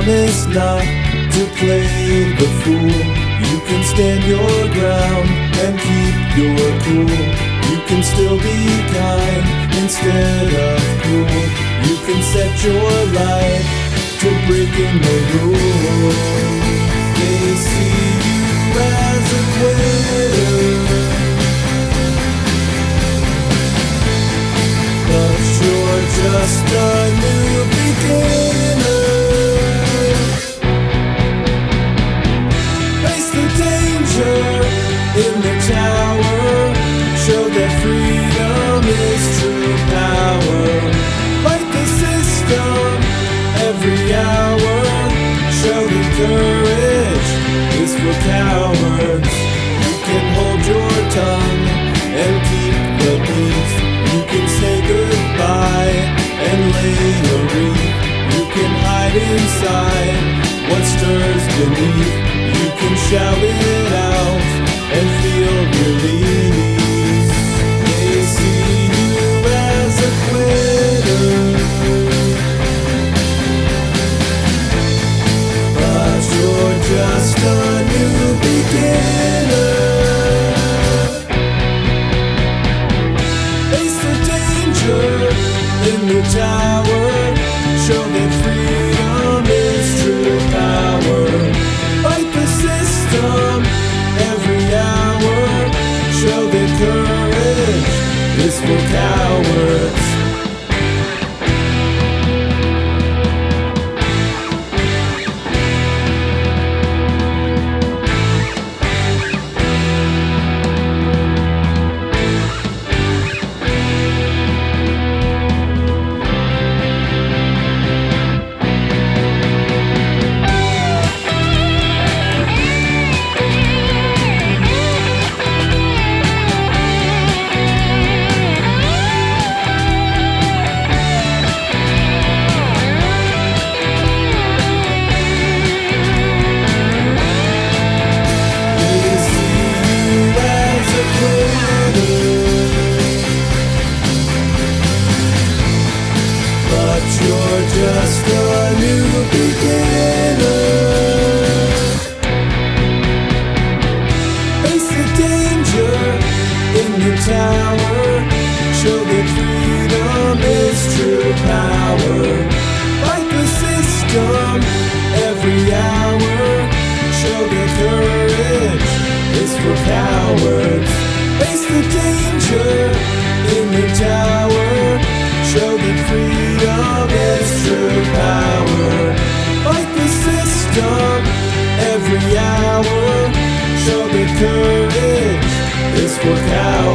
promise not to play the fool. You can stand your ground and keep your cool. You can still be kind instead of cruel. You can set your life to breaking the rules. They see you as a quitter, but you're just a new beginner. Face the danger in the tower. Show that freedom is true power. Fight the system every hour. Show that courage is for cowards. You can hold your tongue and keep the peace. You can say goodbye and lay a wreath. You can hide inside what stirs beneath. You can shout it out and feel release. They see you as a quitter, but you're just a new beginner. Face the danger in the tower. Show that freedom is true power. Fight the system every hour. Show that courage is for cowards. You're just a new beginner. Face the danger in the tower. Show that freedom is true power. Fight the system every hour. Show that courage is for cowards. Face the danger in the tower. Show that freedom is true power. Fight the system every hour. Show that courage is for cowards.